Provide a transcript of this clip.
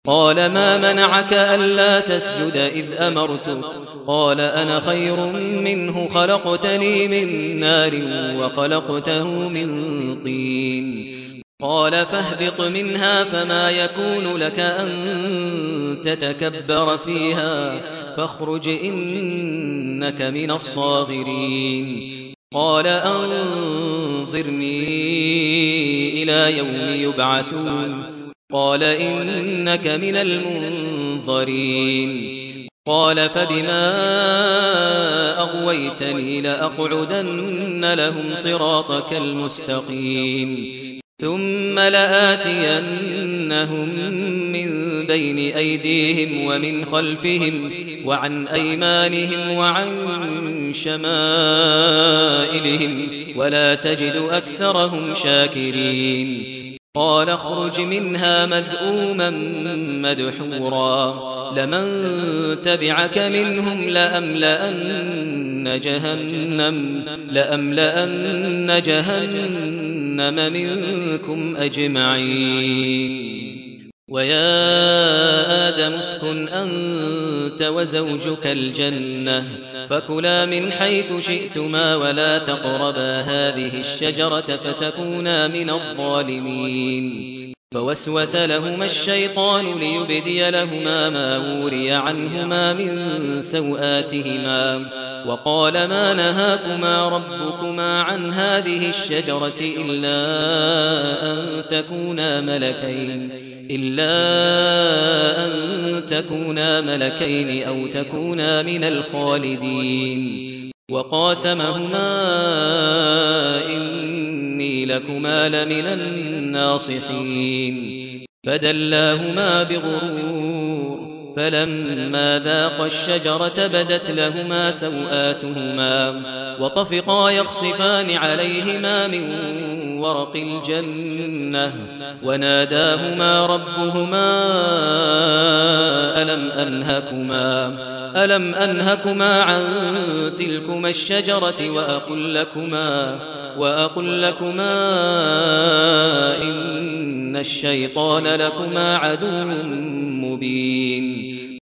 قال ما منعك ألا تسجد إذ أمرتك قال أنا خير منه خلقتني من نار وخلقته من طين قال فاهبط منها فما يكون لك أن تتكبر فيها فاخرج إنك من الصاغرين قال أنظرني إلى يوم يبعثون قال إنك من المنظرين قال فبما أغويتني لأقعدن لهم صراطك المستقيم ثم لآتينهم من بين أيديهم ومن خلفهم وعن أيمانهم وعن شمائلهم ولا تجد أكثرهم شاكرين قال اخرج منها مذءوما مدحورا لمن تبعك منهم لأملأن جهنم منكم أجمعين ويا آدم اسكن أنت وزوجك الجنة فكلا من حيث شئتما ولا تقربا هذه الشجرة فتكونا من الظالمين فوسوس لهما الشيطان ليبدي لهما ما وري عنهما من سوآتهما وقال ما نهاكما ربكما عن هذه الشجرة إلا أن تكونا ملكين أو تكونا من الخالدين وقاسمهما إني لكما لمن الناصحين فدلاهما بغرور فلما ذاقا الشجرة بدت لهما سوآتهما وطفقا يخصفان عليهما من ورق الجنة وناداهما ربهما ألم أنهكما عن تلكما الشجرة وأقل لكما إن الشيطان لكما عدو مبين